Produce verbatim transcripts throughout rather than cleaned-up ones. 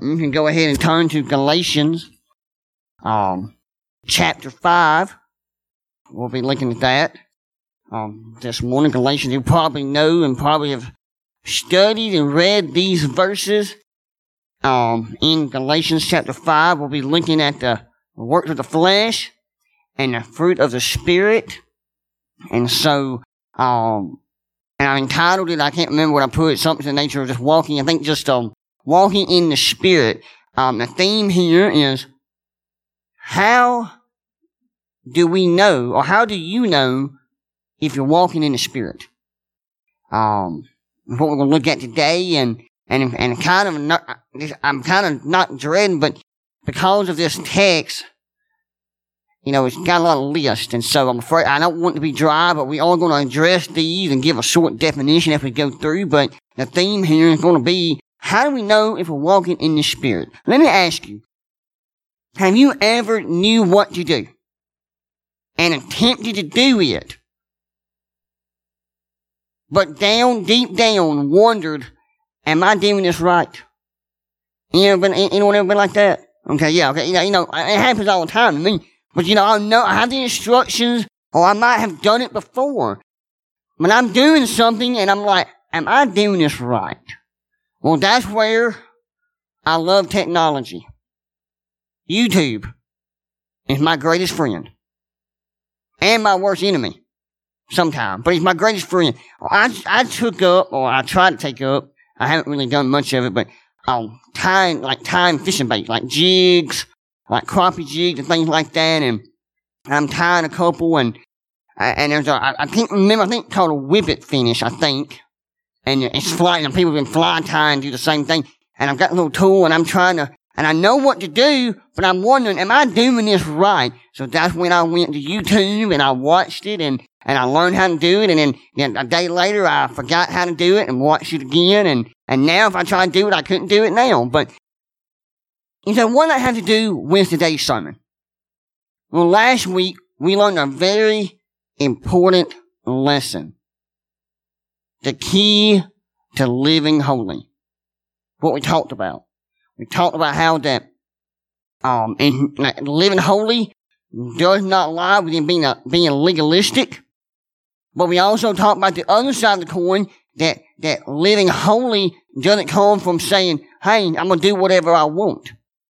you can go ahead and turn to Galatians, um, chapter five. We'll be looking at that, um, this morning. Galatians, you probably know and probably have studied and read these verses. Um, in Galatians chapter five, we'll be looking at the works of the flesh and the fruit of the Spirit. And so, um, and I entitled it, I can't remember what I put, something in the nature of just walking, I think just, um, walking in the Spirit. Um, the theme here is, how do we know, or how do you know if you're walking in the Spirit? Um, what we're going to look at today, and, and, and kind of not, I'm kind of not dreading, but because of this text, you know, it's got a lot of lists, and so I'm afraid, I don't want to be dry, but we are going to address these and give a short definition as we go through, but the theme here is going to be, how do we know if we're walking in the Spirit? Let me ask you, have you ever knew what to do and attempted to do it, but down, deep down, wondered, am I doing this right? You ever been, anyone ever been like that? Okay, yeah, okay, you know, you know, it happens all the time to me. But you know, I know, I have the instructions, or I might have done it before. When I'm doing something and I'm like, am I doing this right? Well, that's where I love technology. YouTube is my greatest friend. And my worst enemy. Sometimes. But he's my greatest friend. I, I took up, or I tried to take up, I haven't really done much of it, but, um, time, like time fishing bait, like jigs, like crappie jigs and things like that, and I'm tying a couple, and, and there's a, I, I can't remember, I think it's called a whippet finish, I think, and it's flying, and people have been fly tying do the same thing, and I've got a little tool, and I'm trying to, and I know what to do, but I'm wondering, am I doing this right? So that's when I went to YouTube, and I watched it, and, and I learned how to do it, and then, then a day later, I forgot how to do it, and watched it again, and, and now if I try to do it, I couldn't do it now, but, and so what does that have to do with today's sermon? Well, last week, we learned a very important lesson. The key to living holy. What we talked about. We talked about how that, um, in, living holy does not lie within being, a, being legalistic. But we also talked about the other side of the coin, that, that living holy doesn't come from saying, hey, I'm gonna do whatever I want.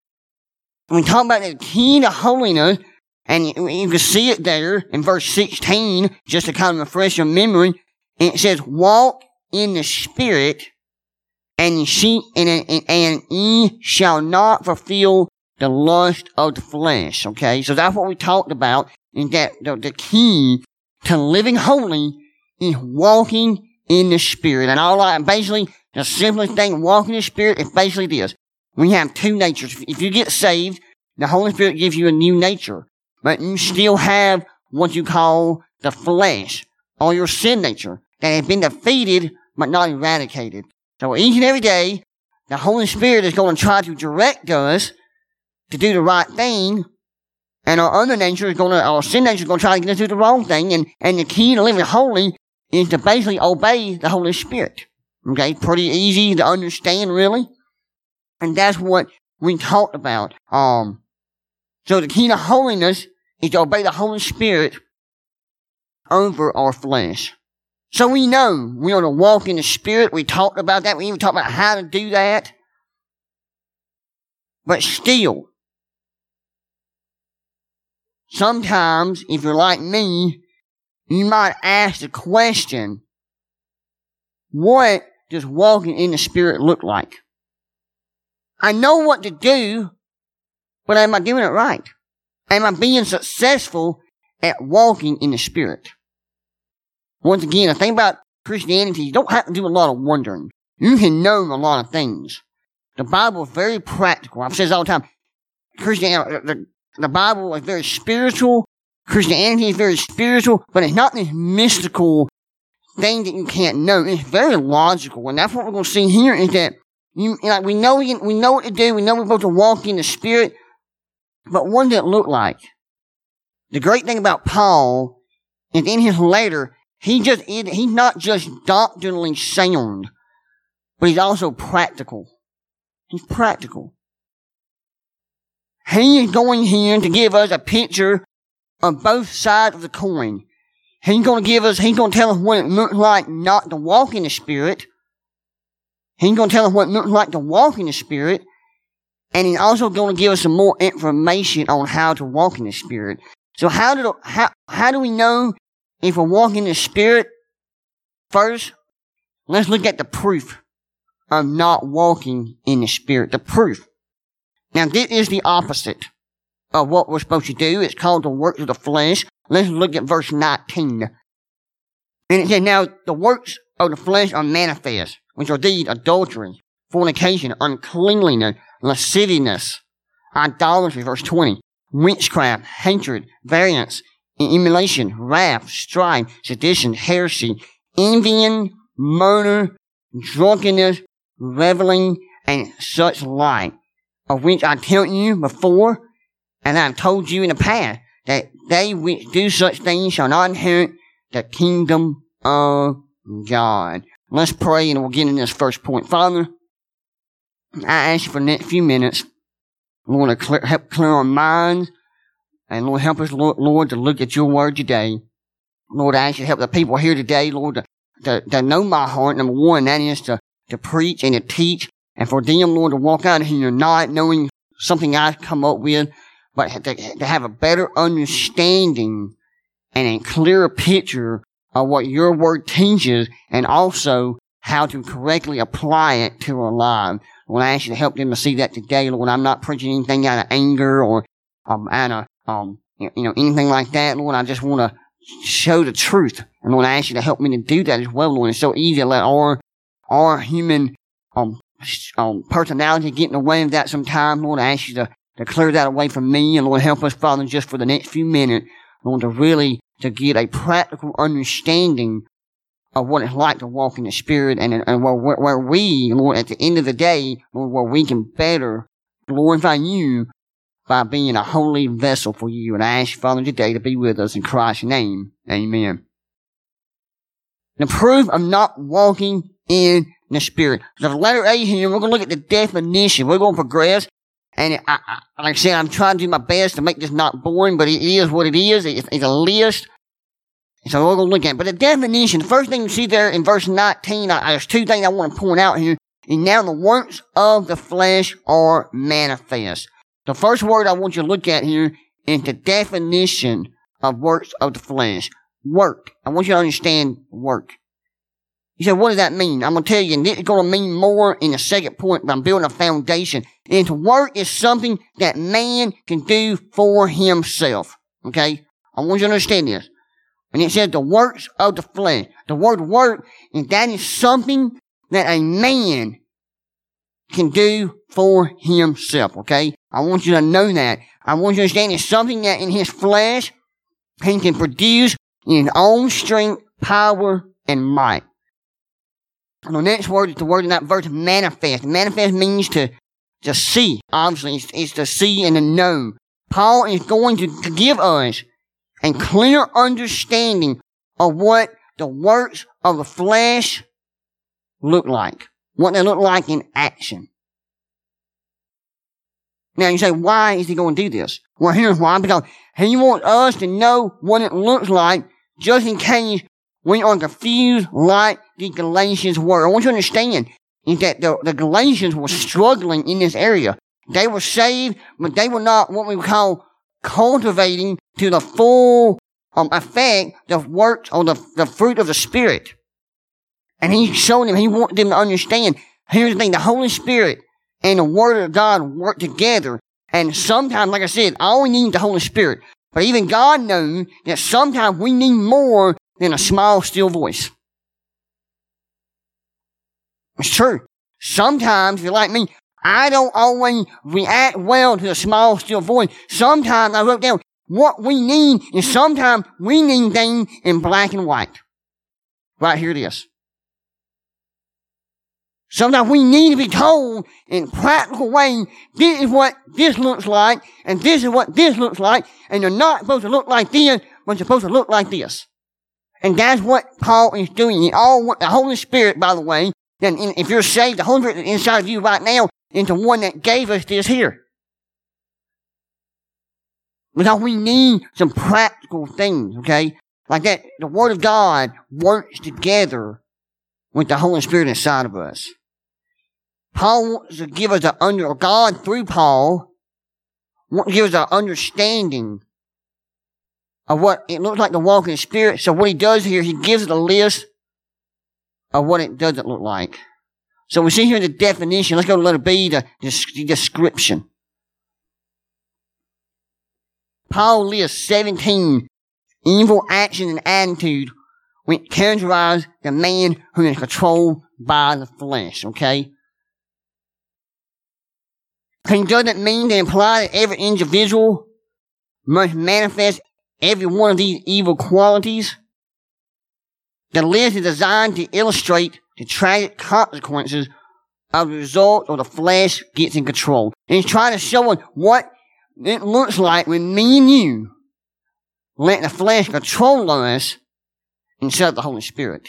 We talk about the key to holiness, and you, you can see it there in verse sixteen, just to kind of refresh your memory. And it says, walk in the Spirit, and ye, see, and, and, and ye shall not fulfill the lust of the flesh. Okay, so that's what we talked about, is that the, the key to living holy is walking in the Spirit. And all I, basically, the simplest thing, walking in the Spirit, is basically this. We have two natures. If you get saved, the Holy Spirit gives you a new nature. But you still have what you call the flesh, or your sin nature, that has been defeated, but not eradicated. So each and every day, the Holy Spirit is going to try to direct us to do the right thing, and our other nature is going to, our sin nature is going to try to get us to do the wrong thing, and, and the key to living holy is to basically obey the Holy Spirit. Okay, pretty easy to understand, really. And that's what we talked about. Um, so the key to holiness is to obey the Holy Spirit over our flesh. So we know we are to walk in the Spirit. We talked about that. We even talked about how to do that. But still, sometimes, if you're like me, you might ask the question, what does walking in the Spirit look like? I know what to do, but am I doing it right? Am I being successful at walking in the Spirit? Once again, the thing about Christianity, you don't have to do a lot of wondering. You can know a lot of things. The Bible is very practical. I've said this all the time. Christianity, the, the Bible is very spiritual. Christianity is very spiritual, but it's not this mystical thing that you can't know. It's very logical, and that's what we're going to see here is that you, like, we know we, we know what to do. We know we're supposed to walk in the Spirit, but what does it look like? The great thing about Paul is in his letter, he just he's not just doctrinally sound, but he's also practical. He's practical. he is going here to give us a picture of both sides of the coin. He's going to give us, he's going to tell us what it looks like not to walk in the Spirit. He's going to tell us what it looks like to walk in the Spirit. And he's also going to give us some more information on how to walk in the Spirit. So how do, how, how do we know if we're walking in the Spirit? First, let's look at the proof of not walking in the Spirit. The proof. Now, this is the opposite of what we're supposed to do. It's called the works of the flesh. Let's look at verse nineteen. And it says, now the works of the flesh are manifest, which are these: adultery, fornication, uncleanliness, lasciviousness, idolatry, verse twenty, witchcraft, hatred, variance, emulation, wrath, strife, sedition, heresy, envying, murder, drunkenness, reveling, and such like, of which I tell you before, and I have told you in the past, that they which do such things shall not inherit the kingdom of God. Let's pray and we'll get in this first point. Father, I ask you for the next few minutes, Lord, to clear, help clear our minds, and Lord, help us, Lord, Lord, to look at your word today. Lord, I ask you to help the people here today, Lord, to, to, to know my heart, number one, that is to, to preach and to teach, and for them, Lord, to walk out here not knowing something I've come up with, but to, to have a better understanding and a clearer picture of what your word teaches, and also how to correctly apply it to our lives. Lord, I ask you to help them to see that today, Lord. I'm not preaching anything out of anger or um, out of, um, you know, anything like that, Lord. I just want to show the truth. And Lord, I ask you to help me to do that as well, Lord. It's so easy to let our, our human, um, um, personality get in the way of that sometimes. Lord, I ask you to to clear that away from me, and Lord, help us, Father, just for the next few minutes, Lord, to really, to get a practical understanding of what it's like to walk in the Spirit, and, and where, where we, Lord, at the end of the day, Lord, where we can better glorify you by being a holy vessel for you. And I ask you, Father, today to be with us in Christ's name. Amen. The proof of not walking in the Spirit. So the letter A here, we're going to look at the definition. We're going to progress. And I, I, like I said, I'm trying to do my best to make this not boring, but it is what it is. It's, it's a list. So we're going to look at it. But the definition, the first thing you see there in verse nineteen, I, there's two things I want to point out here. And now the works of the flesh are manifest. The first word I want you to look at here is the definition of works of the flesh. Work. I want you to understand work. You said, what does that mean? I'm going to tell you, and this is going to mean more in the second point, but I'm building a foundation. And to work is something that man can do for himself. Okay? I want you to understand this. And it says the works of the flesh. The word work, and that is something that a man can do for himself. Okay? I want you to know that. I want you to understand it's something that in his flesh, he can produce in his own strength, power, and might. And the next word is the word in that verse, manifest. Manifest means to, to see. Obviously, it's, it's to see and to know. Paul is going to, to give us a clear understanding of what the works of the flesh look like. What they look like in action. Now you say, why is he going to do this? Well, here's why. Because he wants us to know what it looks like, just in case we are confused like the Galatians were. I want you to understand is that the, the Galatians were struggling in this area. They were saved, but they were not what we would call cultivating to the full um, effect the works or the, the fruit of the Spirit. And he's showing them, he wants them to understand, here's the thing, the Holy Spirit and the Word of God work together. And sometimes, like I said, all we need is the Holy Spirit. But even God knows that sometimes we need more than a small, still voice. It's true. Sometimes, if you're like me, I don't always react well to a small, still voice. Sometimes I wrote down what we need, and sometimes we need things in black and white. Right here it is. Sometimes we need to be told in a practical way, this is what this looks like, and this is what this looks like, and they're not supposed to look like this, but they're supposed to look like this. And that's what Paul is doing. It all, the Holy Spirit, by the way, then if you're saved, the Holy Spirit is inside of you right now into one that gave us this here. Because we need some practical things, okay? Like that, the Word of God works together with the Holy Spirit inside of us. Paul wants to give us an under, or God through Paul, wants to give us an understanding of what it looks like to walk in the Spirit. So what he does here, he gives us a list of what it doesn't look like. So we see here the definition. Let's go to letter B, the, the description. Paul lists seventeen evil actions and attitude which characterize the man who is controlled by the flesh, okay? He doesn't mean to imply that every individual must manifest every one of these evil qualities. The list is designed to illustrate the tragic consequences of the result of the flesh gets in control. And he's trying to show us what it looks like when me and you let the flesh control us instead of the Holy Spirit.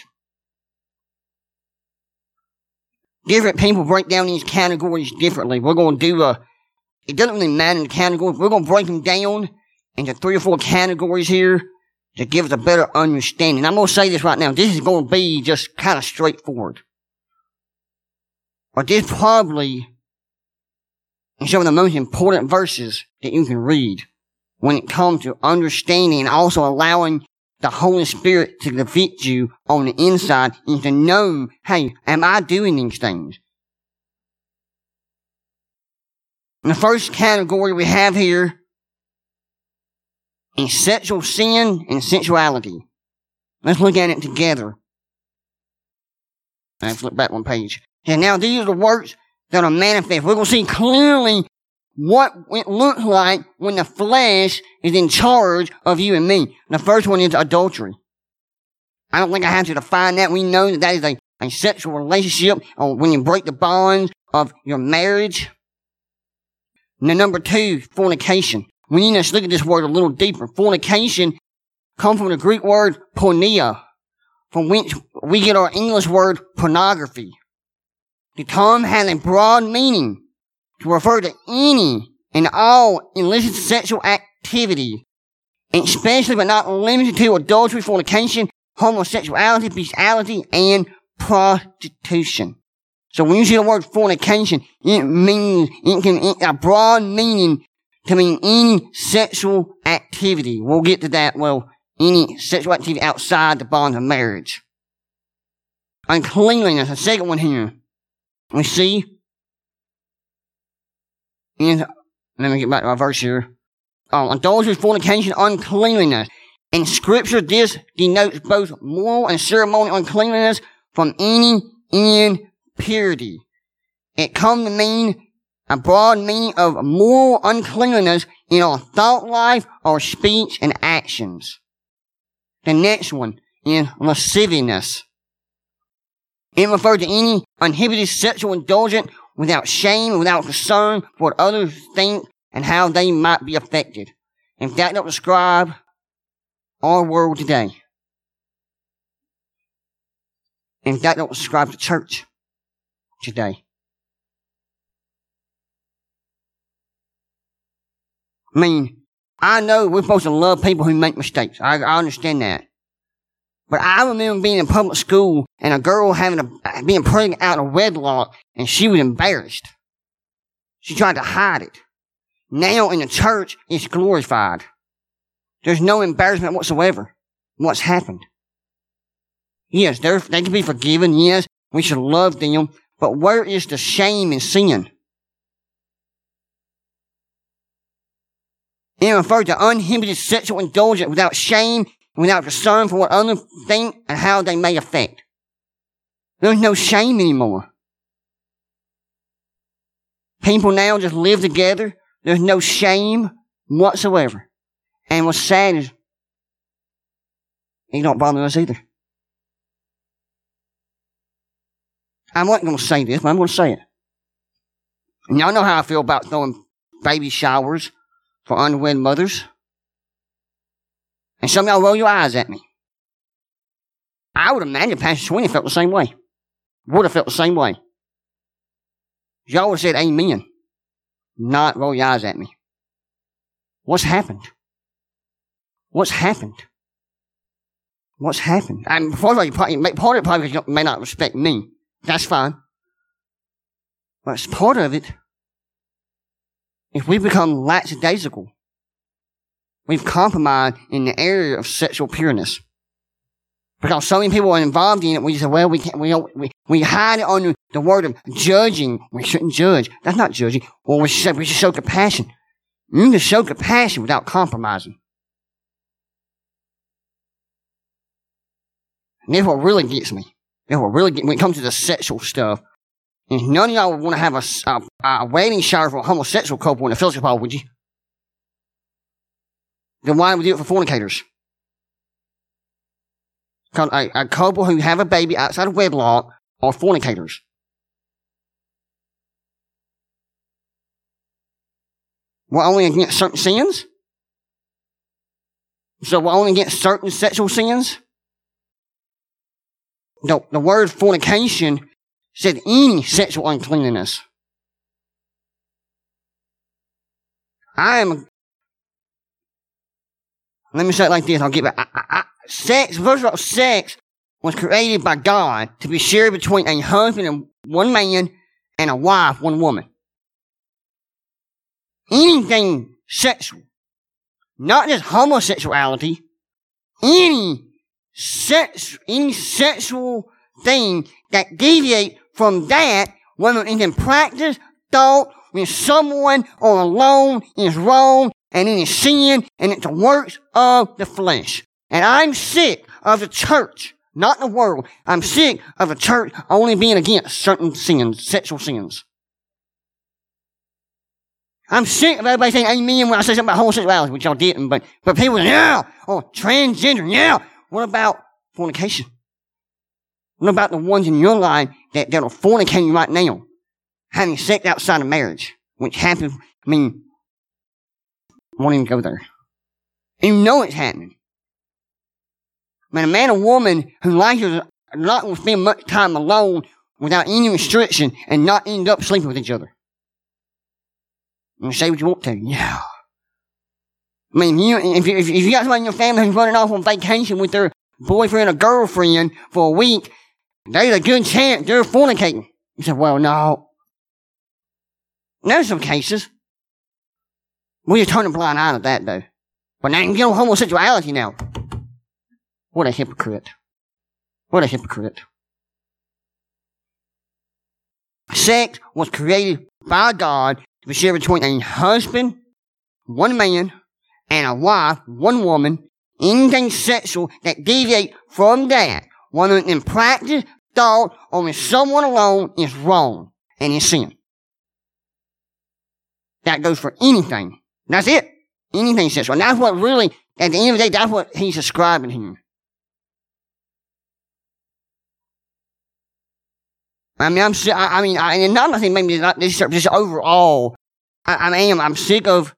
Different people break down these categories differently. We're going to do a, it doesn't really matter in the categories. We're going to break them down into three or four categories here to give us a better understanding. I'm going to say this right now. This is going to be just kind of straightforward. But this probably is some of the most important verses that you can read when it comes to understanding and also allowing the Holy Spirit to convict you on the inside and to know, hey, am I doing these things? And the first category we have here is sexual sin and sensuality. Let's look at it together. Let's flip back one page. And now these are the works that are manifest. We're going to see clearly what it looks like when the flesh is in charge of you and me. The first one is adultery. I don't think I have to define that. We know that that is a, a sexual relationship, or when you break the bonds of your marriage. And then number two, fornication. We need to look at this word a little deeper. Fornication comes from the Greek word porneia, from which we get our English word pornography. The term has a broad meaning to refer to any and all illicit sexual activity, especially but not limited to adultery, fornication, homosexuality, bestiality, and prostitution. So when you see the word fornication, it means, it can, it, a broad meaning to mean any sexual activity. We'll get to that, well, any sexual activity outside the bonds of marriage. Uncleanliness, the second one here. We see, and let me get back to my verse here. Oh, adultery, fornication, uncleanliness. In Scripture, this denotes both moral and ceremonial uncleanliness from any impurity. It comes to mean a broad meaning of moral uncleanliness in our thought life, our speech, and actions. The next one is lasciviousness. It refers to any uninhibited sexual indulgence without shame, without concern for what others think and how they might be affected. If that don't describe our world today, if that don't describe the church today, I mean, I know we're supposed to love people who make mistakes. I, I understand that. But I remember being in public school and a girl having a, being pregnant out of wedlock, and she was embarrassed. She tried to hide it. Now in the church, it's glorified. There's no embarrassment whatsoever. What's happened? Yes, they can be forgiven. Yes, we should love them. But where is the shame and sin? It refers to uninhibited sexual indulgence without shame, without concern for what others think and how they may affect. There's no shame anymore. People now just live together. There's no shame whatsoever. And what's sad is, it don't bother us either. I wasn't going to say this, but I'm going to say it. And y'all know how I feel about throwing baby showers for unwed mothers. And some of y'all roll your eyes at me. I would imagine Pastor Sweeney felt the same way. Would have felt the same way. Y'all would have said amen. Not roll your eyes at me. What's happened? What's happened? What's happened? And before I probably, part of it probably because you may not respect me. That's fine. But as part of it, if we become lackadaisical, we've compromised in the area of sexual pureness. Because so many people are involved in it, we say, well, we can't, we don't, we, we hide it under the word of judging. We shouldn't judge. That's not judging. Well, we should, we should show compassion. You can show compassion without compromising. And that's what really gets me. That's what really gets me when it comes to the sexual stuff. And none of y'all would want to have a, a, a wedding shower for a homosexual couple in a fellowship hall, would you? Then why do we do it for fornicators? Because a, a couple who have a baby outside of wedlock are fornicators. We're only against certain sins? So we're only against certain sexual sins? The, the word fornication said any sexual uncleanness. I am... Let me say it like this. I'll get back. I, I, I, sex, first of all, sex was created by God to be shared between a husband and one man and a wife, one woman. Anything sexual, not just homosexuality, any sex, any sexual thing that deviate from that, whether it's in practice, thought, when someone or alone is wrong, and it is sin, and it's the works of the flesh. And I'm sick of the church, not the world. I'm sick of the church only being against certain sins, sexual sins. I'm sick of everybody saying amen when I say something about homosexuality, which y'all didn't, but, but people say, yeah, oh, transgender, yeah. What about fornication? What about the ones in your life that, that are fornicating right now? Having sex outside of marriage, which happens, I mean, I won't even go there. You know it's happening. Man, a man or woman who likes to not to spend much time alone without any restriction and not end up sleeping with each other. And say what you want to. Yeah. I mean, you, if, you, if you got somebody in your family who's running off on vacation with their boyfriend or girlfriend for a week, there's a good chance they're fornicating. You say, well, no. There's some cases. We just turn a blind eye to that, though. But now you get on homosexuality now. What a hypocrite. What a hypocrite. Sex was created by God to be shared between a husband, one man, and a wife, one woman. Anything sexual that deviates from that, whether in practice, thought, or when someone alone, is wrong and is sin. That goes for anything. That's it. Anything sexual. And that's what really, at the end of the day, that's what he's describing here. I mean, I'm, I, I mean, I, and not nothing, maybe not this, just overall, I, I am, I'm sick of,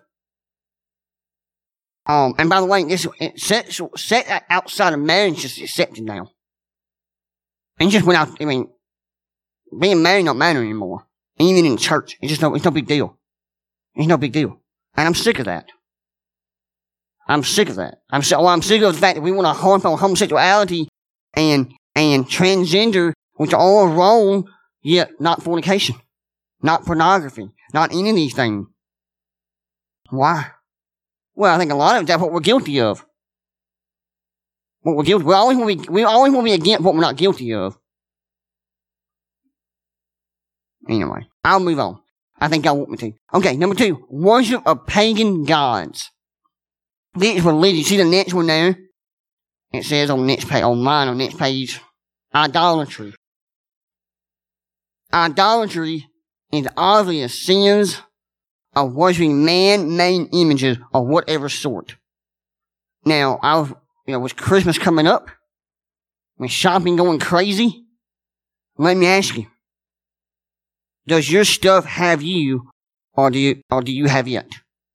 um, and by the way, this, sexual, sex outside of marriage is accepted now. And just went out, I mean, being married don't matter anymore. Even in church, it's just no, it's no big deal. It's no big deal. And I'm sick of that. I'm sick of that. I'm so, well, I'm sick of the fact that we want to harp on homosexuality and, and transgender, which are all wrong, yet not fornication, not pornography, not any of these things. Why? Well, I think a lot of that's what we're guilty of. What we're guilty, we always want to be, we always want to be against what we're not guilty of. Anyway, I'll move on. I think y'all want me to. Okay, number two, worship of pagan gods. This is religion. See the next one there? It says on the next page, on mine, on the next page, idolatry. Idolatry is obvious sins of worshiping man-made images of whatever sort. Now, I was, you know, with Christmas coming up, with shopping going crazy, let me ask you, does your stuff have you, or do you, or do you have it?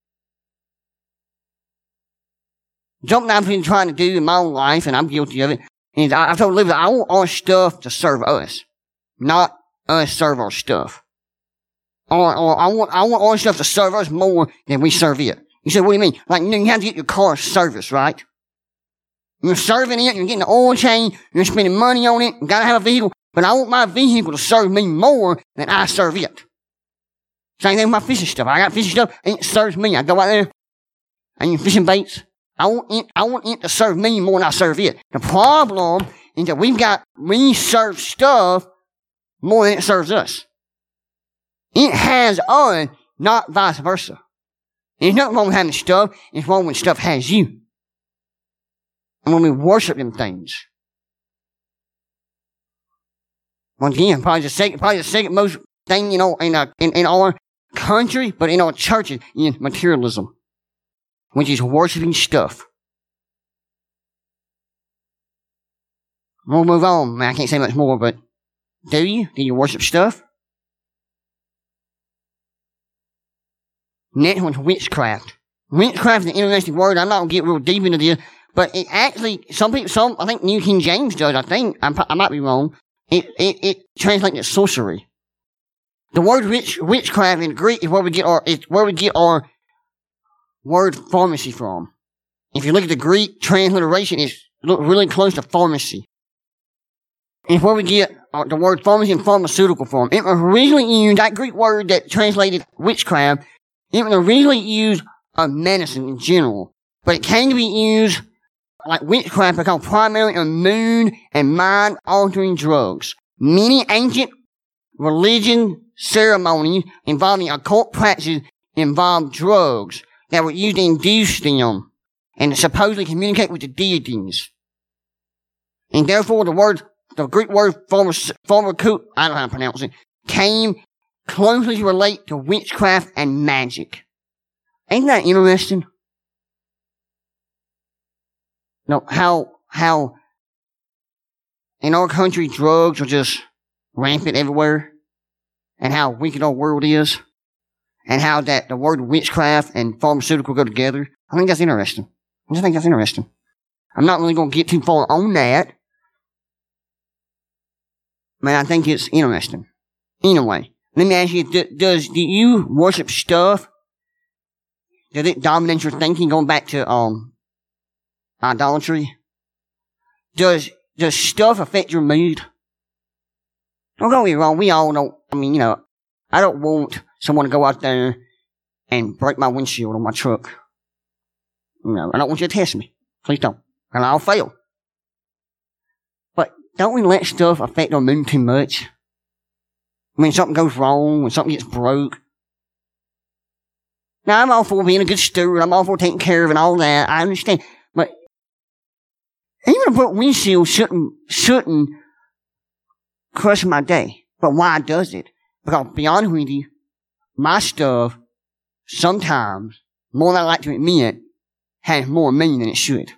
Something I've been trying to do in my own life, and I'm guilty of it, is I, I've told Olivia, I want our stuff to serve us, not us serve our stuff. Or, or I want, I want our stuff to serve us more than we serve it. You say, what do you mean? Like, you know, you have to get your car serviced, right? You're serving it, you're getting the oil change, you're spending money on it, you gotta have a vehicle, but I want my vehicle to serve me more than I serve it. Same thing with my fishing stuff. I got fishing stuff, and it serves me. I go out there, and you're fishing baits. I want it, I want it to serve me more than I serve it. The problem is that we've got, we serve stuff more than it serves us. It has us, not vice versa. There's nothing wrong with having stuff. It's wrong when stuff has you. And when we worship them things. Once again, probably the second, probably the second most thing, you know, in, uh, in, in our country, but in our churches, is materialism. Which is worshiping stuff. We'll move on. Man, I can't say much more, but do you? Do you worship stuff? Next one's witchcraft. Witchcraft is an interesting word. I'm not going to get real deep into this, but it actually, some people, some, I think New King James does, I think, I, I might be wrong, it, it, it translates as sorcery. The word witch, witchcraft in Greek is where we get our, is where we get our word pharmacy from. If you look at the Greek transliteration, it's look really close to pharmacy. It's where we get uh, the word pharmacy and pharmaceutical from. It was originally used, that Greek word that translated witchcraft, it was originally used of medicine in general. But it came to be used like witchcraft because primarily of moon and mind altering drugs. Many ancient religion ceremonies involving occult practices involved drugs that were used to induce them and to supposedly communicate with the deities. And therefore the word, the Greek word pharmac- pharmaceutical, I don't know how to pronounce it, came closely to relate to witchcraft and magic. Ain't that interesting? No, how, how in our country drugs are just rampant everywhere, and how wicked our world is, and how that the word witchcraft and pharmaceutical go together. I think that's interesting. I just think that's interesting. I'm not really going to get too far on that. But I think it's interesting. Anyway, let me ask you, do, does, do you worship stuff? Does it dominate your thinking going back to, um, idolatry? Does, does stuff affect your mood? Don't get me wrong, we all don't, I mean, you know, I don't want someone to go out there and break my windshield on my truck. You know, I don't want you to test me. Please don't. And I'll fail. But don't we let stuff affect our mood too much? When something goes wrong, when something gets broke. Now, I'm all for being a good steward, I'm all for taking care of and all that, I understand. But even a broke windshield shouldn't, shouldn't crush my day. But why does it? Because, to be honest with you, my stuff, sometimes, more than I like to admit, has more meaning than it should.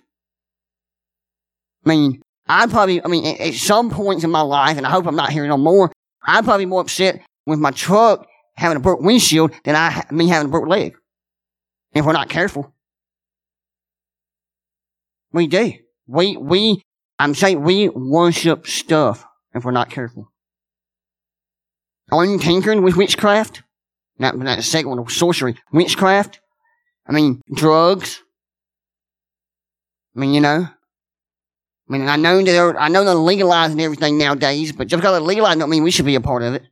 I mean, I probably, I mean, at, at some points in my life, and I hope I'm not hearing no more, I'm probably more upset with my truck having a broke windshield than I, me having a broke leg. If we're not careful. We do. We, we, I'm saying we worship stuff if we're not careful. Are you tinkering with witchcraft? Not, not the second one, sorcery. Witchcraft? I mean, drugs? I mean, you know? I mean, I know they're, I know they're legalizing everything nowadays, but just because they're legalizing don't mean we should be a part of it.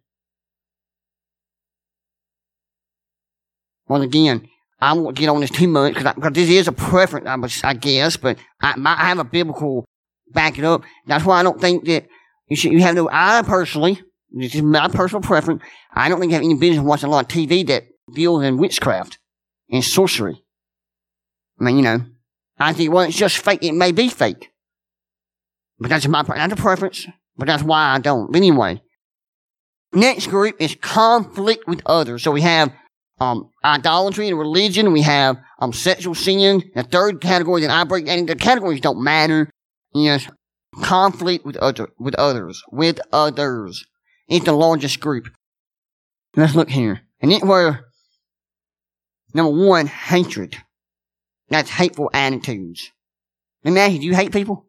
Well, again, I won't get on this too much, because this is a preference, I guess, but I, my, I have a biblical back it up. That's why I don't think that you should, you have no, I personally, this is my personal preference, I don't think you have any business watching a lot of T V that deals in witchcraft and sorcery. I mean, you know, I think, well, it's just fake, it may be fake. But that's my, that's a preference, but that's why I don't. But anyway, next group is conflict with others. So we have um idolatry and religion. We have um sexual sin. The third category that I break down, the categories don't matter. Yes, conflict with other with others with others. It's the largest group. Let's look here, and it were number one, hatred. That's hateful attitudes. Let me ask you: do you hate people?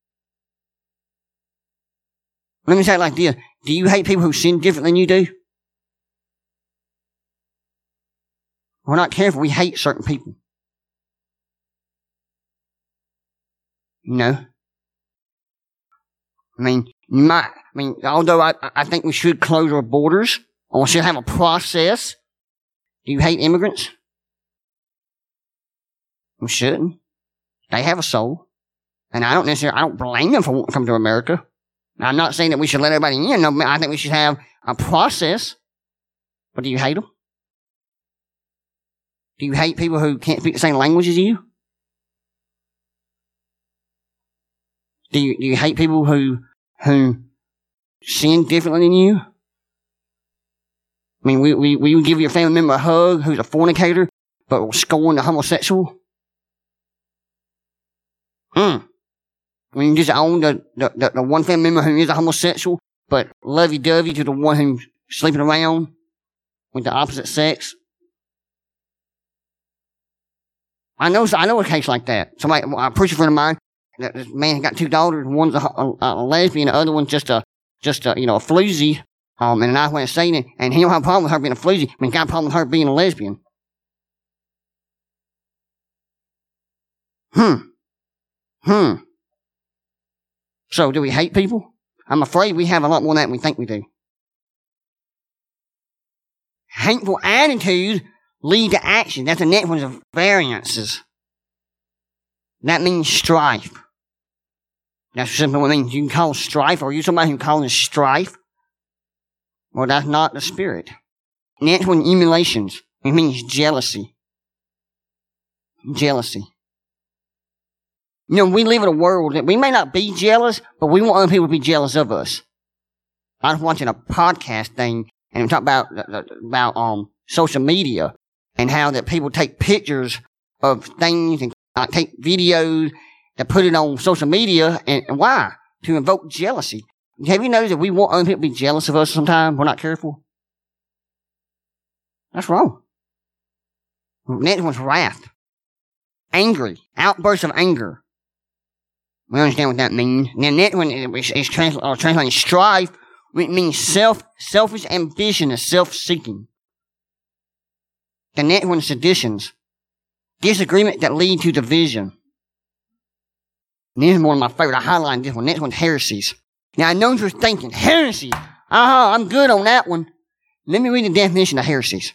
Let me say it like this. Do you hate people who sin different than you do? We're not careful. We hate certain people. You know? I mean, you might, I mean, although I, I think we should close our borders, or we should have a process. Do you hate immigrants? We shouldn't. They have a soul. And I don't necessarily, I don't blame them for wanting to come to America. Now, I'm not saying that we should let everybody in. No, I think we should have a process. But do you hate them? Do you hate people who can't speak the same language as you? Do you, do you hate people who, who sin differently than you? I mean, we, we, we would give your family member a hug who's a fornicator, but will scorn the homosexual? Hmm. When you just own the, the, the, the one family member who is a homosexual, but lovey-dovey to the one who's sleeping around with the opposite sex. I know, I know a case like that. Somebody, a preacher friend of mine, this man got two daughters, one's a, a, a lesbian, the other one's just a, just a, you know, a floozy. Um, and I went saying it, and he don't have a problem with her being a floozy. I mean, got a problem with her being a lesbian. Hmm. Hmm. So, do we hate people? I'm afraid we have a lot more than that than we think we do. Hateful attitudes lead to action. That's the next one of variances. That means strife. That's simply what it means. You can call strife, or you somebody who calls strife. Well, that's not the spirit. Next one, emulations. It means jealousy. Jealousy. You know, we live in a world that we may not be jealous, but we want other people to be jealous of us. I was watching a podcast thing, and we talked about, about, um, social media, and how that people take pictures of things, and uh, take videos, that put it on social media, and, and why? To invoke jealousy. Have you noticed that we want other people to be jealous of us sometimes? We're not careful. That's wrong. Next one's wrath. Angry. Outbursts of anger. We understand what that means. And then next one is, is trans, uh, translating strife, which means self, selfish ambition and self-seeking. The next one is seditions. Disagreement that lead to division. And this is one of my favorite. I highlighted this one. Next one's heresies. Now, I know you're thinking, heresy. Uh-huh, I'm good on that one. Let me read the definition of heresies.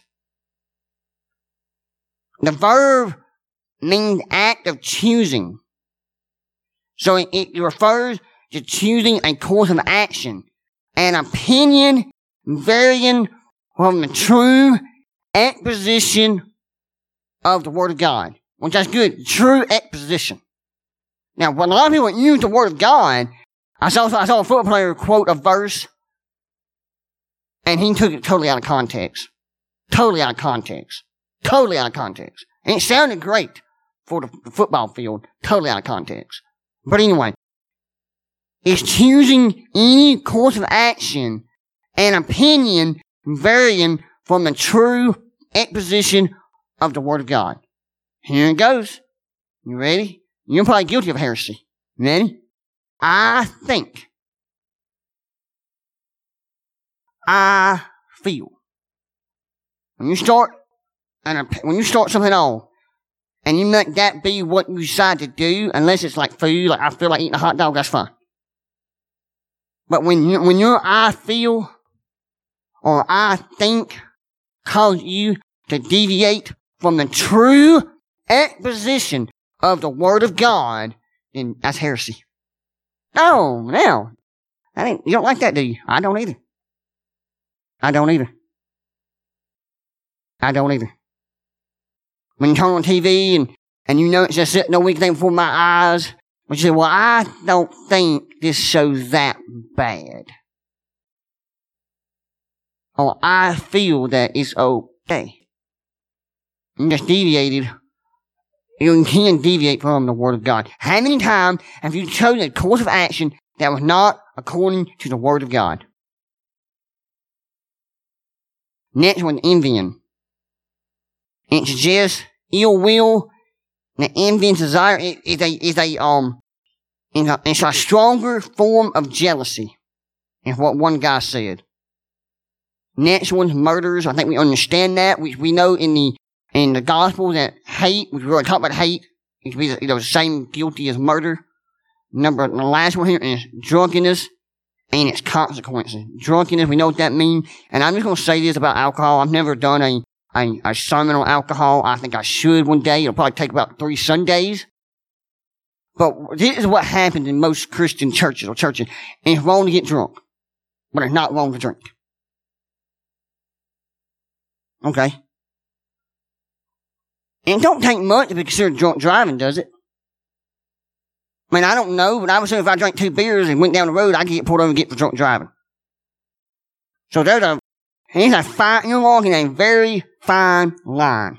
The verb means act of choosing. So it, it refers to choosing a course of action, an opinion varying from the true exposition of the Word of God. Which that's good. True exposition. Now, when a lot of people use the Word of God, I saw, I saw a football player quote a verse, and he took it totally out of context. Totally out of context. Totally out of context. And it sounded great for the football field. Totally out of context. But anyway, it's choosing any course of action and opinion varying from the true exposition of the Word of God. Here it goes. You ready? You're probably guilty of heresy. Ready? I think. I feel. When you start, and when you start something on, and you make that be what you decide to do, unless it's like food, like I feel like eating a hot dog, that's fine. But when you, when your I feel, or I think, cause you to deviate from the true exposition of the Word of God, then that's heresy. No, no. That ain't, you don't like that, do you? I don't either. I don't either. I don't either. When you turn on T V and, and you know it's just sitting a week thing before my eyes, but you say, well, I don't think this show's that bad. Or I feel that it's okay. You just deviated. You can deviate from the Word of God. How many times have you chosen a course of action that was not according to the Word of God? Next one, envying. It's just ill will. The envy and desire is a, is a, um, it's a stronger form of jealousy. Is what one guy said. Next one's murders. I think we understand that. We, we know in the, in the gospel that hate, we already talked about hate, it can be the, you know, the same guilty as murder. Number, the last one here is drunkenness and its consequences. Drunkenness, we know what that means. And I'm just going to say this about alcohol. I've never done a, a, a sermon on alcohol. I think I should one day. It'll probably take about three Sundays. But this is what happens in most Christian churches or churches. And it's wrong to get drunk. But it's not wrong to drink. Okay? And it don't take much to be considered drunk driving, does it? I mean, I don't know, but I would say if I drank two beers and went down the road, I could get pulled over and get for drunk driving. So there's a, it's a fine, you're walking a very fine line.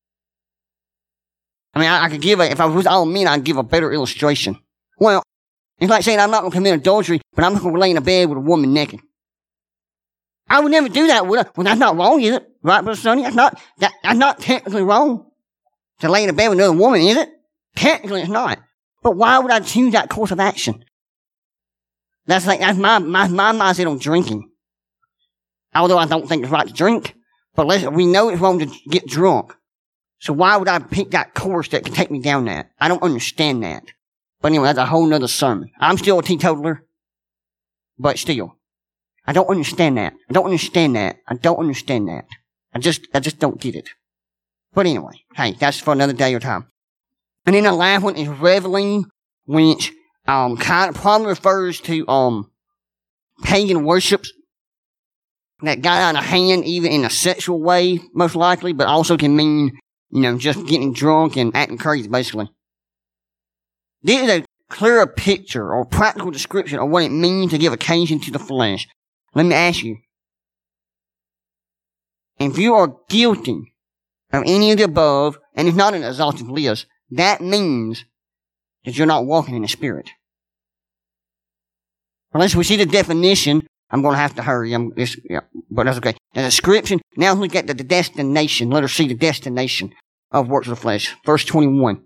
I mean, I, I could give a, if I was all men, I'd give a better illustration. Well, it's like saying I'm not going to commit adultery, but I'm not going to lay in a bed with a woman naked. I would never do that, would I? Well, that's not wrong, is it? Right, Brother Sonny? That's not, that, that's not technically wrong to lay in a bed with another woman, is it? Technically, it's not. But why would I choose that course of action? That's like, that's my, my, my mindset on drinking. Although I don't think it's right to drink, but listen, we know it's wrong to get drunk. So why would I pick that course that can take me down that? I don't understand that. But anyway, that's a whole nother sermon. I'm still a teetotaler, but still. I don't understand that. I don't understand that. I don't understand that. I just, I just don't get it. But anyway, hey, that's for another day or time. And then the last one is reveling, which, um, kind of probably refers to, um, pagan worships that got out of hand even in a sexual way, most likely, but also can mean, you know, just getting drunk and acting crazy, basically. This is a clearer picture or practical description of what it means to give occasion to the flesh. Let me ask you, if you are guilty of any of the above, and it's not an exhaustive list, that means that you're not walking in the Spirit. Unless we see the definition, I'm going to have to hurry. I'm, this, yeah, but that's okay. The description, now look at the, the destination. Let us see the destination of works of the flesh. Verse twenty-one.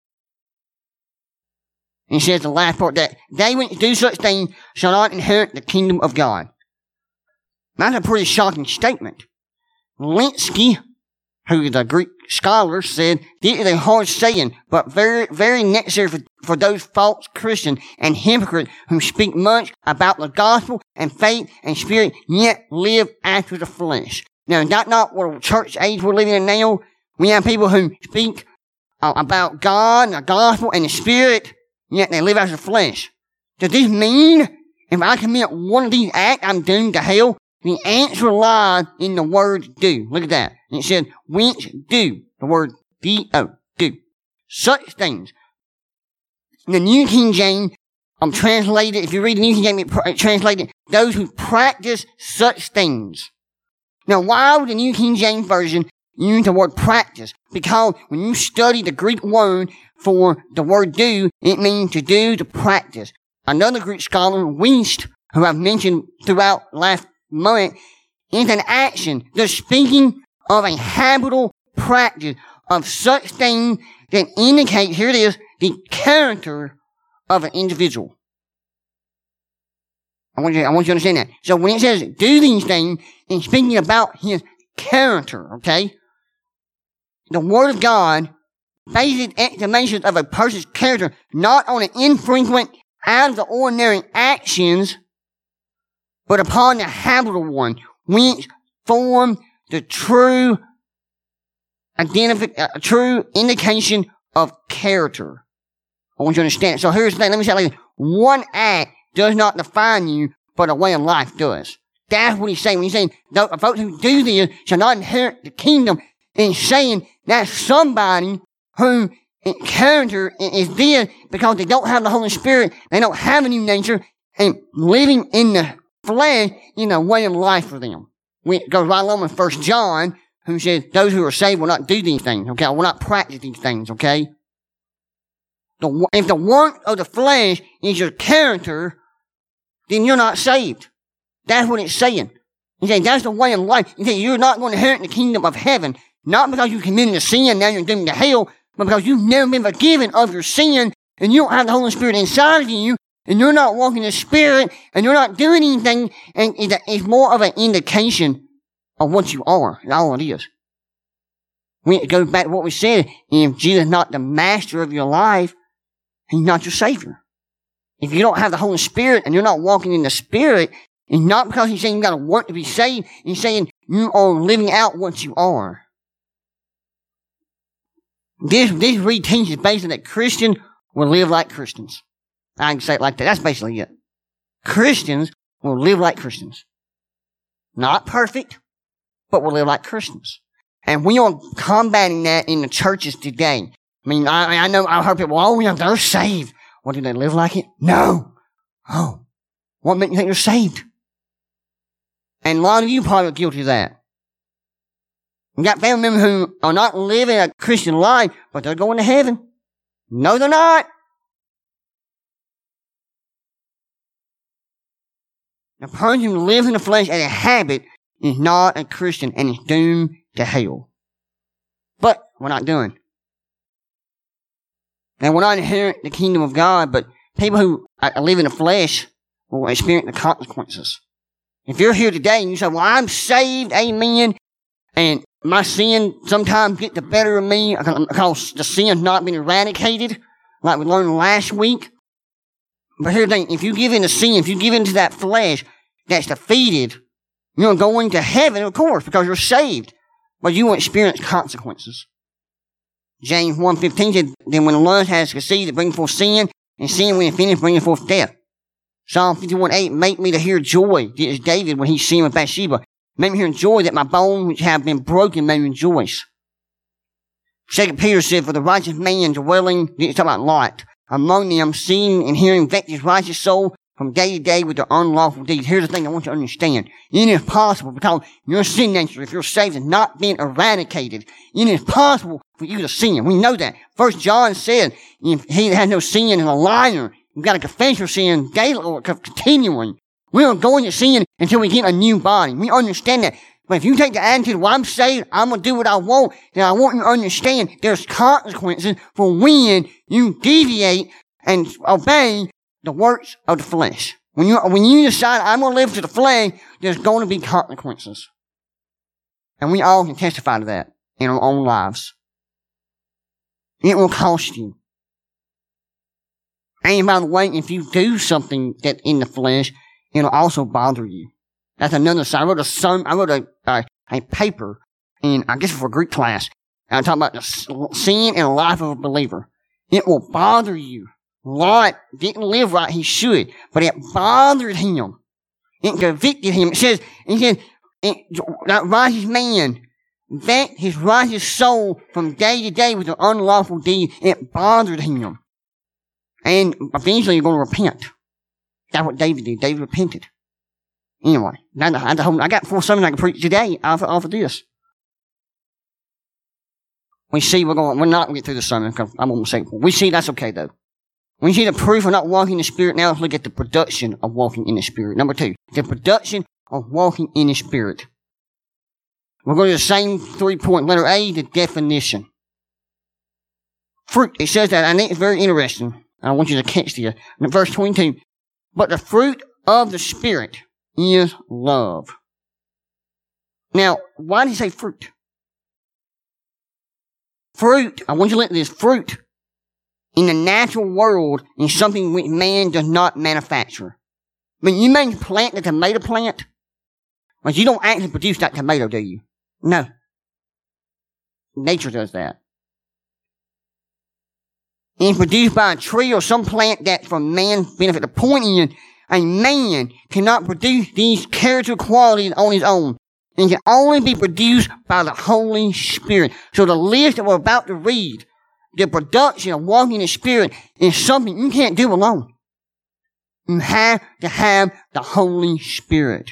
And it says the last part, that they which do such things shall not inherit the kingdom of God. That's a pretty shocking statement. Linsky, who is a Greek scholar, said, this is a hard saying, but very, very necessary for, for those false Christians and hypocrites who speak much about the gospel and faith and spirit, yet live after the flesh. Now, is that not what church age we're living in now? We have people who speak uh, about God and the gospel and the spirit, yet they live after the flesh. Does this mean if I commit one of these acts, I'm doomed to hell? The answer lies in the word do. Look at that. And it said, which do. The word D O. Do. Such things. The New King James, um, translated, if you read the New King James, it translated, those who practice such things. Now, why would the New King James Version use the word practice? Because when you study the Greek word for the word do, it means to do, to practice. Another Greek scholar, Wiest, who I've mentioned throughout last moment, is an action, the speaking of a habitual practice of such things that indicate, here it is, the character of an individual. I want you, I want you to understand that. So when it says do these things, it's speaking about his character, okay? The Word of God bases estimations of a person's character not on an infrequent, out of the ordinary actions, but upon the habitual one, which form the true identific, uh, true indication of character. I want you to understand it. So here's the thing. Let me say it like this. One act does not define you, but a way of life does. That's what he's saying. When he's saying, the folks who do this shall not inherit the kingdom, and he's saying that somebody who in character is this because they don't have the Holy Spirit, they don't have a new nature, and living in the flesh in a way of life for them. It goes right along with First John, who says, those who are saved will not do these things, okay? Will not practice these things, okay? The, if the work of the flesh is your character, then you're not saved. That's what it's saying. He's saying that's the way of life. He's saying you're not going to inherit the kingdom of heaven, not because you committed a sin and now you're doomed to hell, but because you've never been forgiven of your sin, and you don't have the Holy Spirit inside of you, and you're not walking in the Spirit, and you're not doing anything, and it's more of an indication of what you are. That's all it is. It goes back to what we said. If Jesus is not the master of your life, he's not your Savior. if you don't have the Holy Spirit and you're not walking in the Spirit, it's not because he's saying you got to work to be saved. He's saying you are living out what you are. This, this read teaches basically that Christians will live like Christians. I can say it like that. That's basically it. Christians will live like Christians. Not perfect, but will live like Christians. And we are combating that in the churches today. I mean, I, I know, I've heard people, oh, yeah, they're saved. Well, do they live like it? No. Oh. What makes you think they're saved? And a lot of you probably are guilty of that. You got family members who are not living a Christian life, but they're going to heaven. No, they're not. The person who lives in the flesh as a habit is not a Christian and is doomed to hell. But we're not doing. And we're not inheriting the kingdom of God, but people who live in the flesh will experience the consequences. If you're here today and you say, well, I'm saved, amen, and my sin sometimes get the better of me because the sin's not been eradicated, like we learned last week. But here's the thing, if you give in to sin, if you give in to that flesh that's defeated, you're going to heaven, of course, because you're saved. But you will experience consequences. James one fifteen said, then when lust has conceived, it brings forth sin, and sin when it finished brings forth death. Psalm fifty-one eight, make me to hear joy. It is David when he sinned with Bathsheba. Make me hear joy that my bones which have been broken may rejoice. Second Peter said, for the righteous man dwelling, it's talking about Lot, among them, seeing and hearing vex his righteous soul from day to day with their unlawful deeds. Here's the thing I want you to understand. It is possible because your sin nature, if you're saved, has not been eradicated. It is possible for you to sin. We know that. First John said, if he that has no sin is a liar. You've got to confess your sin daily or continuing. We are going to sin until we get a new body. We understand that. But if you take the attitude, well, I'm saved, I'm going to do what I want, then I want you to understand there's consequences for when you deviate and obey the works of the flesh. When you, when you decide, I'm going to live to the flesh, there's going to be consequences. And we all can testify to that in our own lives. It will cost you. And by the way, if you do something that in the flesh, it'll also bother you. That's another side. I wrote a son, I wrote a, uh, a paper in, I guess for a Greek class. And I'm talking about the sin in the life of a believer. It will bother you. Lot didn't live right, he should, but it bothered him. It convicted him. It says, it says, it, that righteous man vexed his righteous soul from day to day with an unlawful deed. It bothered him. And eventually you're going to repent. That's what David did. David repented. Anyway, I got four sermons I can preach today off, off of this. We see we're going, we're not going to get through the sermon because I'm going to say, we see that's okay though. When you see the proof of not walking in the Spirit, now let's look at the production of walking in the Spirit. Number two, the production of walking in the Spirit. We're going to the same three-point letter A, the definition. Fruit, it says that, I think it's very interesting. I want you to catch this. In verse twenty-two, but the fruit of the Spirit is love. Now, why did he say fruit? Fruit, I want you to look at this, fruit in the natural world is something which man does not manufacture. I mean, you may plant the tomato plant, but you don't actually produce that tomato, do you? No. Nature does that. It's produced by a tree or some plant that for man's benefit. The point is, a man cannot produce these character qualities on his own. It can only be produced by the Holy Spirit. So the list that we're about to read, the production of walking in the Spirit, is something you can't do alone. You have to have the Holy Spirit.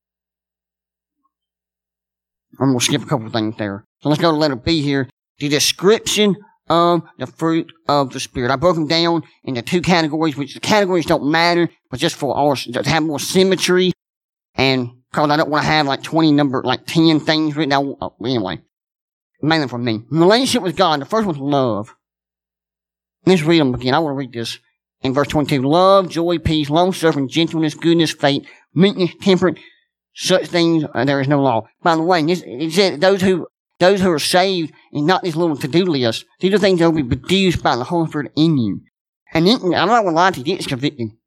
I'm going to skip a couple of things there. So let's go to letter B here. The description of the fruit of the Spirit. I broke them down into two categories, which the categories don't matter, but just for ours to have more symmetry. And because I don't want to have like twenty number, like ten things written down. Oh, anyway, mainly for me. Relationship with God. The first one's love. Let's read them again. I want to read this in verse twenty-two. Love, joy, peace, long-suffering, gentleness, goodness, faith, meekness, temperance. Such things uh, there is no law. By the way, this, it said those who those who are saved is not this little to-do list. These are things that will be produced by the Holy Spirit in you. And it, I'm not going to lie to you, it's convicting.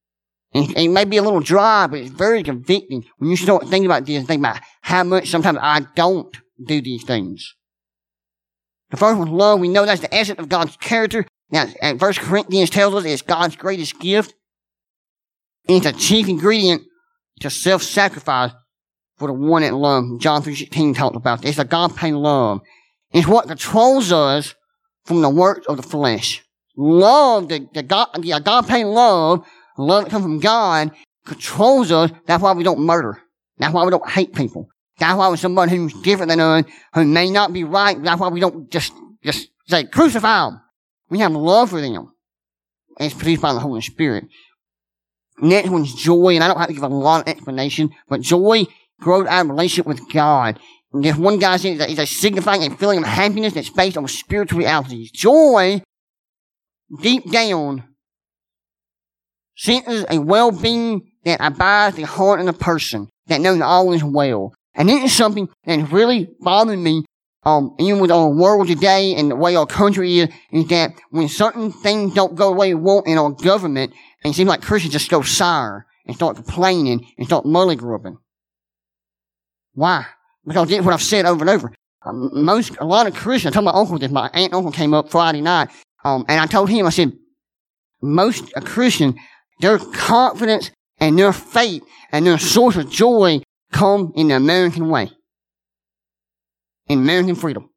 And it may be a little dry, but it's very convicting when you start thinking about this and think about how much sometimes I don't do these things. The first one's love. We know that's the essence of God's character. Now, as First Corinthians tells us, it's God's greatest gift. And it's a chief ingredient to self-sacrifice for the one that love. John three sixteen talks about this. It's agape love. It's what controls us from the works of the flesh. Love, the, the, God, the agape love, love that comes from God, controls us. That's why we don't murder. That's why we don't hate people. That's why when somebody who's different than us, who may not be right, that's why we don't just, just say, crucify them. We have love for them. It's produced by the Holy Spirit. Next one's joy, and I don't have to give a lot of explanation, but joy grows out of relationship with God. And there's one guy says that it's a signifying and feeling of happiness that's based on spiritual realities. Joy, deep down, centers a well-being that abides the heart of the person, that knows all is well. And this is something that's really bothering me, um, even with our world today and the way our country is, is that when certain things don't go the way we want in our government, and it seems like Christians just go sour and start complaining and start mully-grubbing. Why? Because that's what I've said over and over. Um, most, a lot of Christians, I told my uncle this, my aunt and uncle came up Friday night, um, and I told him, I said, most a Christian, their confidence and their faith and their source of joy come in the American way. In American freedom.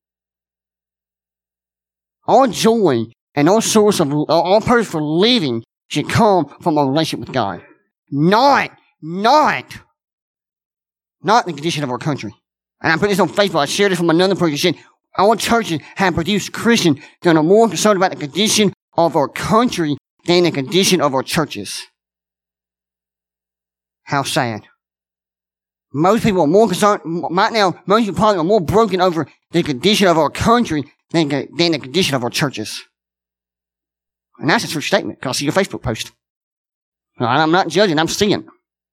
Our joy and our source of, our purpose for living should come from a relationship with God. Not, not, not the condition of our country. And I put this on Facebook. I shared this from another person. Said, our churches have produced Christians that are more concerned about the condition of our country than the condition of our churches. How sad. Most people are more concerned, right now, most people probably are more broken over the condition of our country than, than the condition of our churches. And that's a true statement, because I see your Facebook post. I'm not judging, I'm seeing.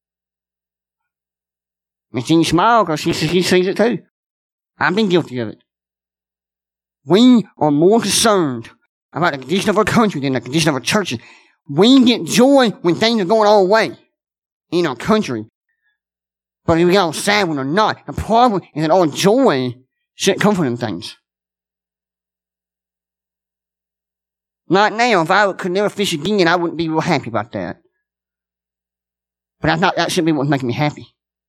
And she smile because she, she sees it too. I've been guilty of it. We are more concerned about the condition of our country than the condition of our churches. We get joy when things are going our way in our country. But we get all sad when they're not. The problem is that our joy shouldn't come from them things. Not now. If I could never fish again, I wouldn't be real happy about that. But that's not, that shouldn't be what's making me happy.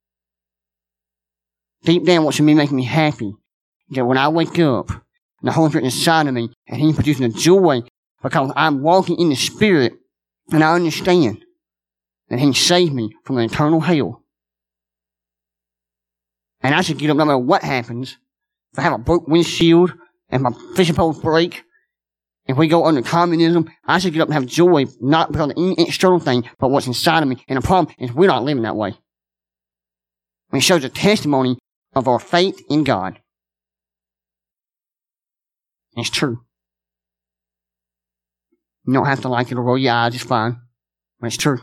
Deep down, what should be making me happy is that when I wake up, and the Holy Spirit is inside of me, and He's producing a joy because I'm walking in the Spirit, and I understand that He saved me from an eternal hell. And I should get up no matter what happens. If I have a broke windshield, and my fishing poles break, if we go under communism, I should get up and have joy, not because of any external thing, but what's inside of me. And the problem is we're not living that way. It shows a testimony of our faith in God. It's true. You don't have to like it or roll your eyes, it's fine. But it's true.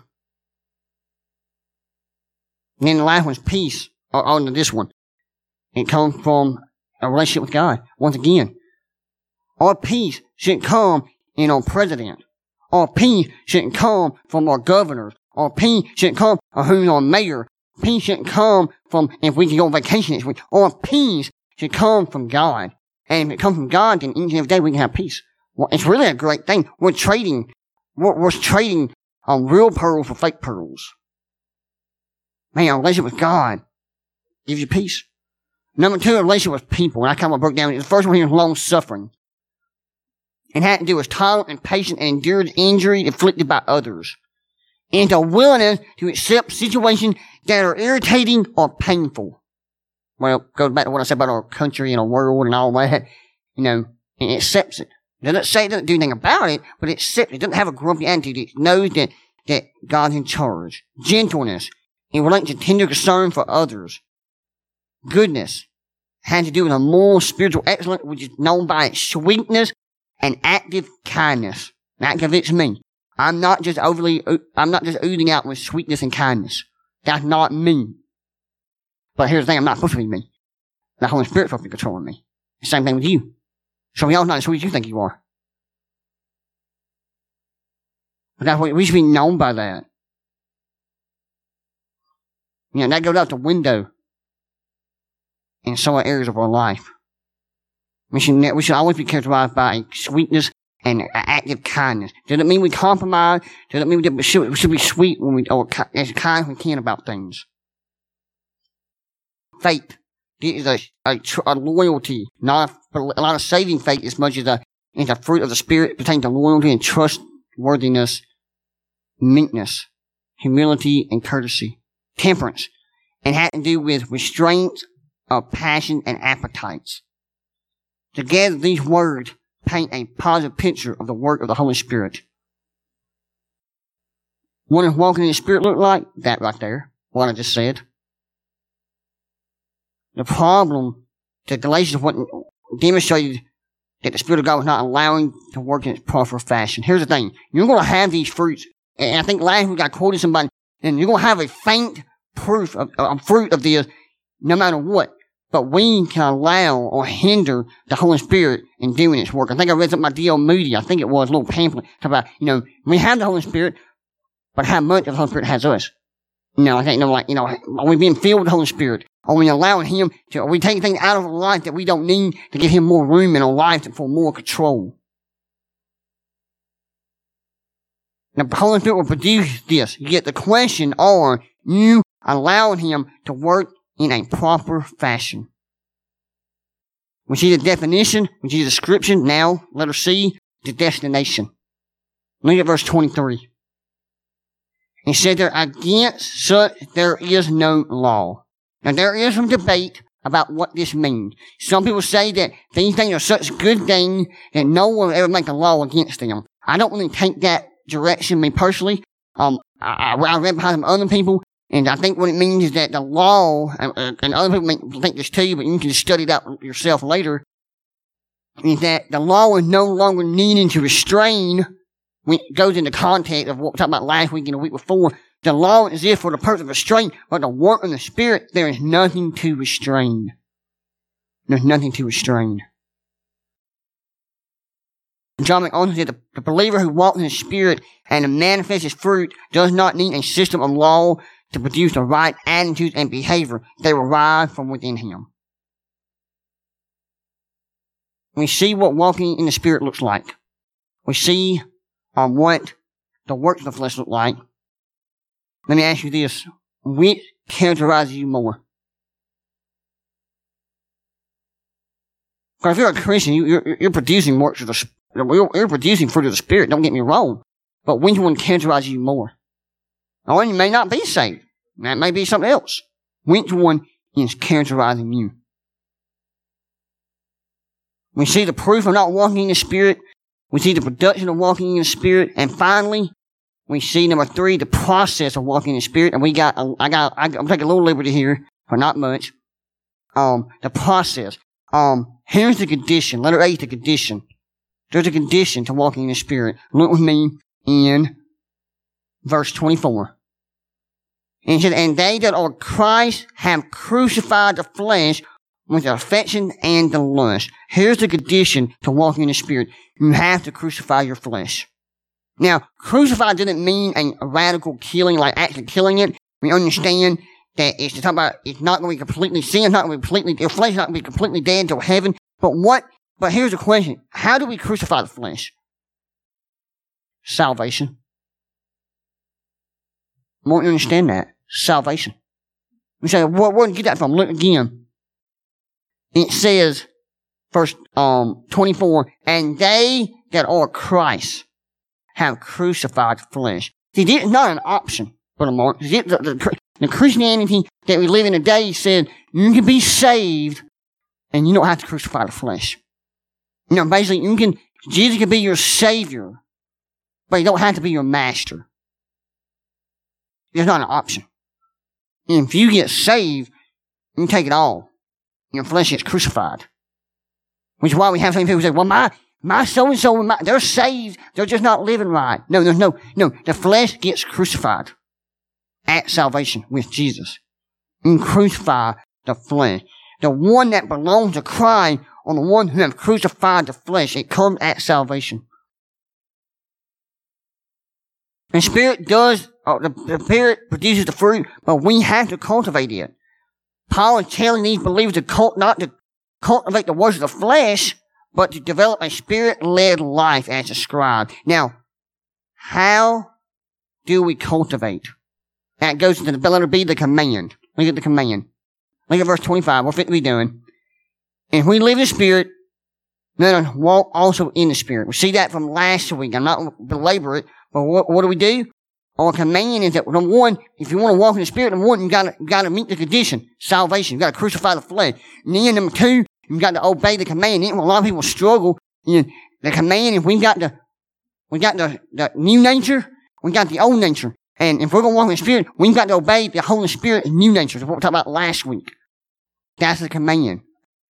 And then the last one's peace. Or on to this one. It comes from a relationship with God. Once again, our peace shouldn't come in our president. Our peace shouldn't come from our governors. Our peace shouldn't come from who's our mayor. Peace shouldn't come from if we can go on vacation next week. Our peace should come from God. And if it comes from God, then each and every day we can have peace. Well, it's really a great thing. We're trading, we're, we're trading um, real pearls for fake pearls. Man, a relationship with God gives you peace. Number two, a relationship with people. And I kind of broke down. The first one here is long suffering. It had to do with tolerant and patient and endured injury inflicted by others. And a willingness to accept situations that are irritating or painful. Well, goes back to what I said about our country and our world and all that. You know, it accepts it. It doesn't say it doesn't do anything about it, but it accepts it. It doesn't have a grumpy attitude. It knows that, that God's in charge. Gentleness. It relates to tender concern for others. Goodness has to do with a moral spiritual excellence, which is known by its sweetness and active kindness. That convicts me. I'm not just overly, I'm not just oozing out with sweetness and kindness. That's not me. But here's the thing, I'm not supposed to be me. The Holy Spirit's supposed to be controlling me. The same thing with you. So y'all's not as sweet as you think you are. But that's what, we should be known by that. You know, that goes out the window in some areas of our life. We should, we should always be characterized by sweetness and active kindness. Does it mean we compromise? Does it mean we should, we should be sweet when we, or as kind as we can about things? Faith. This is a, a, a loyalty, not a, a lot of saving faith as much as a, as a fruit of the Spirit pertaining to loyalty and trustworthiness, meekness, humility, and courtesy. Temperance. And had to do with restraint of passion and appetites. Together, these words paint a positive picture of the work of the Holy Spirit. What does walking in the Spirit look like? That right there. What I just said. The problem that Galatians wasn't demonstrated that the Spirit of God was not allowing to work in its proper fashion. Here's the thing. You're going to have these fruits. And I think last week I quoted somebody, and you're going to have a faint proof of, a fruit of this no matter what. But we can allow or hinder the Holy Spirit in doing its work. I think I read something by D L Moody. I think it was a little pamphlet about, you know, we have the Holy Spirit, but how much of the Holy Spirit has us? You know, I think, you know, like, you know, are we being filled with the Holy Spirit? Are we allowing Him to, are we taking things out of our life that we don't need to give Him more room in our life for more control? Now, the Holy Spirit will produce this. Yet the question, are you allowing Him to work in a proper fashion? We see the definition, we see the description. Now, letter C, the destination. Look at verse twenty-three. It said there, against such there is no law. Now there is some debate about what this means. Some people say that these things are such good things that no one will ever make a law against them. I don't really take that direction, me personally. Um, I, I, I read behind some other people, and I think what it means is that the law, uh, and other people may think this too, but you can study it out yourself later, is that the law is no longer needing to restrain. When it goes into context of what we talked about last week and the week before. The law is there for the purpose of restraint, but the work of the Spirit, there is nothing to restrain. There's nothing to restrain. John MacArthur said, the, the believer who walks in the Spirit and manifests his fruit does not need a system of law to produce the right attitudes and behavior. They arrive from within him. We see what walking in the Spirit looks like. We see on what the works of the flesh look like. Let me ask you this. Which characterizes you more? Because if you're a Christian, you, you're, you're producing works of the, you're, you're producing fruit of the Spirit, don't get me wrong. But which one characterizes you more? Or you may not be saved. That may be something else. Which one is characterizing you? We see the proof of not walking in the Spirit. We see the production of walking in the Spirit. And finally, we see number three, the process of walking in the Spirit. And we got, I got, I, I'm taking a little liberty here, but not much. Um, the process. Um, here's the condition. Letter A is the condition. There's a condition to walking in the Spirit. Look with me in verse twenty-four. And it said, and they that are Christ have crucified the flesh with the affection and the lust. Here's the condition to walking in the Spirit. You have to crucify your flesh. Now, crucify didn't mean a, a radical killing, like actually killing it. We understand that it's to talk about it's not going to be completely sin, it's not going to be completely, your flesh is not going to be completely dead until heaven. But what, but here's the question. How do we crucify the flesh? Salvation. I want you to understand that. Salvation. We say, where, where did you get that from? Look again. It says, verse um, twenty-four, and they that are Christ have crucified the flesh. See, this is not an option, Brother Mark. The, the, the, the Christianity that we live in today said you can be saved and you don't have to crucify the flesh. You know, basically, you can, Jesus can be your Savior, but He don't have to be your master. It's not an option. And if you get saved, you can take it all. Your flesh gets crucified. Which is why we have some people say, well, my, my so-and-so, my, they're saved, they're just not living right. No, no, no, no. The flesh gets crucified at salvation with Jesus. You crucify the flesh. The one that belongs to Christ, or the one who has crucified the flesh, it comes at salvation. The Spirit does uh, the, the Spirit produces the fruit, but we have to cultivate it. Paul is telling these believers to cult, not to cultivate the works of the flesh, but to develop a Spirit-led life as described. Now, how do we cultivate? That goes into the letter B, the command. Look at the command. Look at verse twenty-five. We're fit to be doing. And if we live in the Spirit, let us walk also in the Spirit. We see that from last week. I'm not going to belabor it, but what, what do we do? Our command is that, number one, if you want to walk in the Spirit, number one, you gotta, you gotta meet the condition, salvation. You gotta crucify the flesh. And then, number two, you got to obey the command. And a lot of people struggle in the command. If we've got the, we got the, the new nature, we got the old nature. And if we're going to walk in the Spirit, we've got to obey the Holy Spirit and new nature. That's what we talked about last week. That's the command.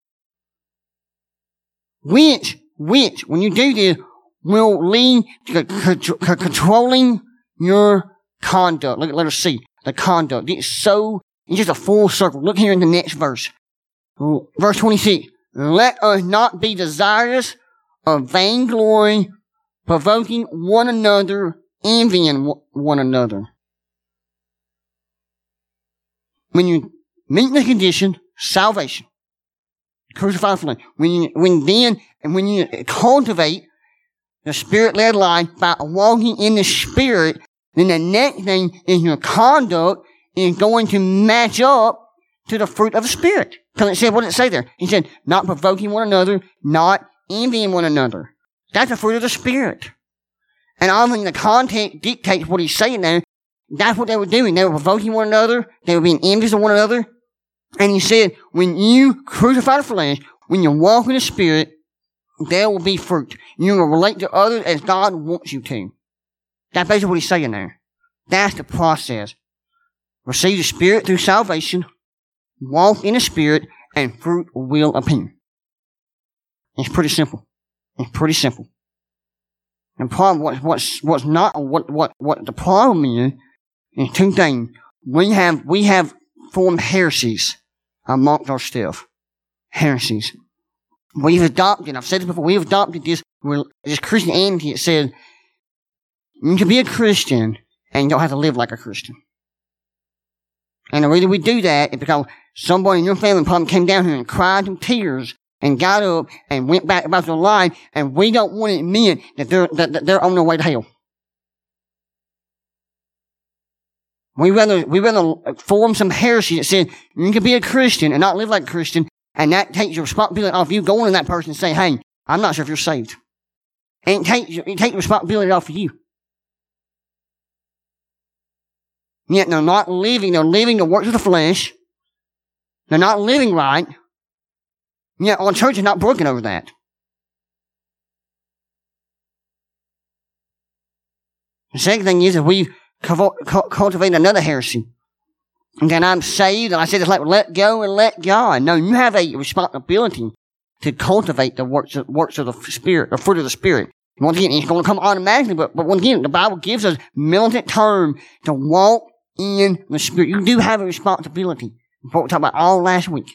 Which, which, when you do this, will lead to c- c- controlling your conduct. Look at letter C. The conduct. It's so, it's just a full circle. Look here in the next verse. Verse twenty-six. Let us not be desirous of vainglory, provoking one another, envying one another. When you meet the condition, salvation, crucify the flesh. When you, when then, and when you cultivate the Spirit-led life by walking in the Spirit, then the next thing is your conduct is going to match up to the fruit of the Spirit. Because it said, what did it say there? He said, not provoking one another, not envying one another. That's the fruit of the Spirit. And often the context dictates what he's saying there. That's what they were doing. They were provoking one another. They were being envious of one another. And he said, when you crucify the flesh, when you walk in the Spirit, there will be fruit. You will relate to others as God wants you to. That's basically what he's saying there. That's the process. Receive the Spirit through salvation, walk in the Spirit, and fruit will appear. It's pretty simple. It's pretty simple. And problem, what, what's, what's not, what, what, what the problem is, is two things. We have, we have formed heresies amongst ourselves. Heresies. We've adopted, I've said this before, we've adopted this, this Christianity. It says, you can be a Christian, and you don't have to live like a Christian. And the reason we do that is because somebody in your family probably came down here and cried in tears and got up and went back about their life, and we don't want to admit that they're, that, that they're on their way to hell. We rather, we rather form some heresy that says you can be a Christian and not live like a Christian, and that takes your responsibility off you going to that person and say, hey, I'm not sure if you're saved. And it takes, it takes the responsibility off of you. Yet they're not living, they're living the works of the flesh. They're not living right. Yet our church is not broken over that. The second thing is that we cultivate another heresy. And then I'm saved, and I say this like, let go and let God. No, you have a responsibility to cultivate the works of, works of the Spirit, the fruit of the Spirit. Once again, it's going to come automatically, but, but once again, the Bible gives us militant term to walk in the Spirit. You do have a responsibility. What we talked about all last week.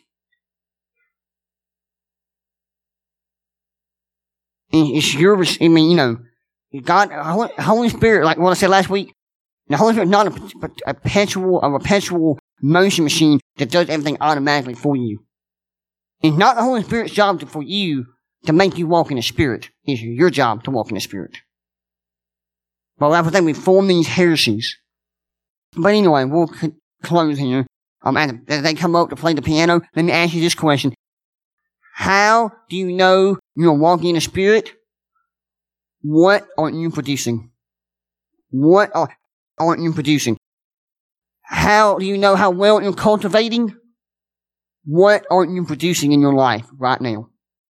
And it's your, I mean, you know, God, Holy, Holy Spirit, like what I said last week, the Holy Spirit is not a, a perpetual, a perpetual motion machine that does everything automatically for you. It's not the Holy Spirit's job to, for you to make you walk in the Spirit. It's your job to walk in the Spirit. But that's the thing, we form these heresies. But anyway, we'll c- close here. Um, as, as they come up to play the piano, let me ask you this question. How do you know you're walking in the Spirit? What aren't you producing? What are, aren't you producing? How do you know how well you're cultivating? What aren't you producing in your life right now?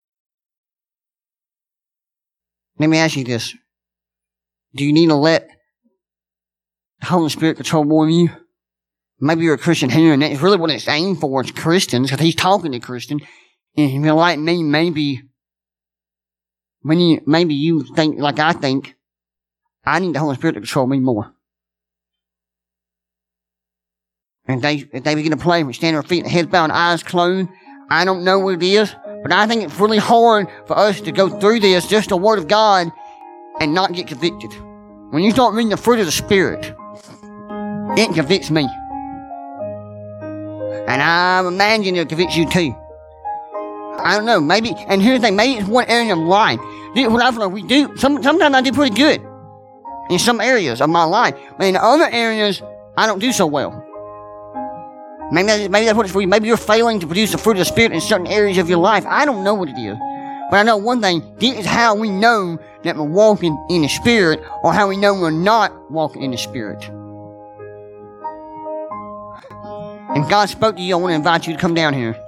Let me ask you this. Do you need to let the Holy Spirit control more of you? Maybe you're a Christian here, and that's really what it's aimed for. It's Christians, because he's talking to Christians. And if you're like me, maybe, when you, maybe you think like I think, I need the Holy Spirit to control me more. And they, if they begin to play, we stand on our feet, heads bowed, and eyes closed. I don't know what it is, but I think it's really hard for us to go through this, just the Word of God, and not get convicted. When you start reading the fruit of the Spirit, It convicts me. And I imagine it'll convict you too. I don't know, maybe, and here's the thing, maybe it's one area of life. What I feel like we do, some, sometimes I do pretty good in some areas of my life, but in other areas, I don't do so well. Maybe, that, maybe that's what it's for you. Maybe you're failing to produce the fruit of the Spirit in certain areas of your life. I don't know what it is. But I know one thing, this is how we know that we're walking in the Spirit, or how we know we're not walking in the Spirit. If God spoke to you, I want to invite you to come down here.